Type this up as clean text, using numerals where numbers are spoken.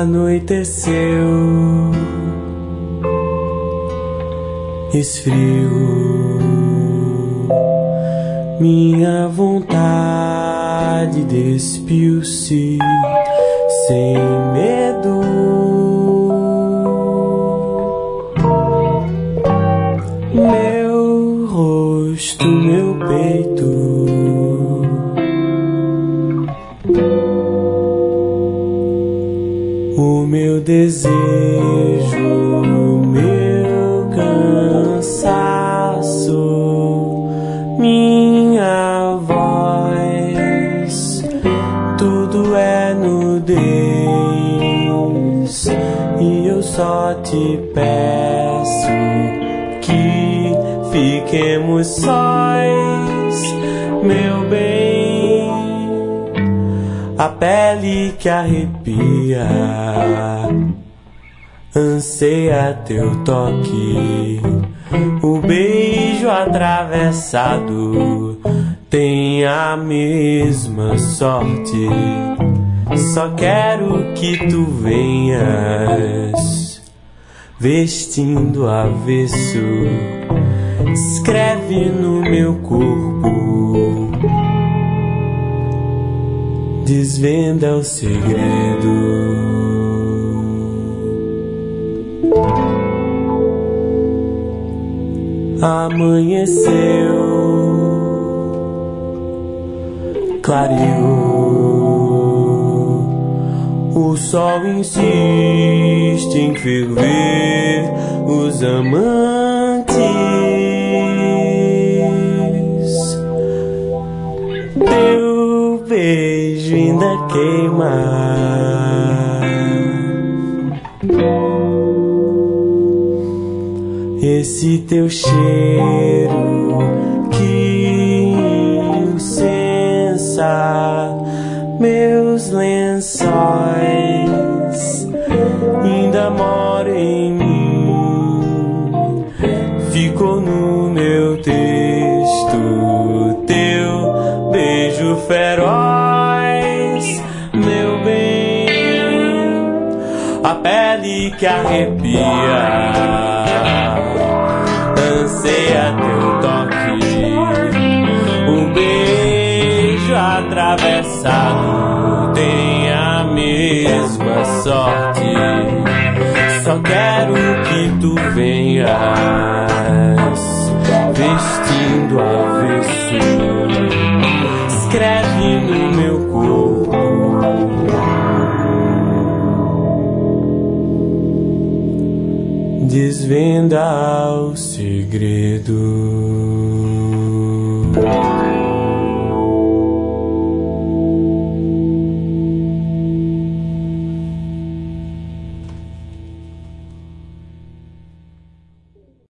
Anoiteceu, esfriou, minha vontade despiu-se sem medo. Meu rosto, meu peito, o meu desejo, meu cansaço, minha voz, tudo é nudez, e eu só te peço que fiquemos sós, meu bem. A pele que arrepia anseia teu toque, o beijo atravessado tem a mesma sorte. Só quero que tu venhas vestindo avesso, escreve no meu corpo, desvenda o segredo. Amanheceu, clareou, o sol insiste em ferver os amantes. Teu beijo ainda queima, esse teu cheiro que incensa meus lençóis ainda mora em mim, ficou no meu texto teu beijo feroz, meu bem. A pele que arrepia anseia teu toque, o beijo atravessado tem a mesma sorte. Só quero que tu venhas vestindo avesso, escreve no meu corpo, desvenda o segredo.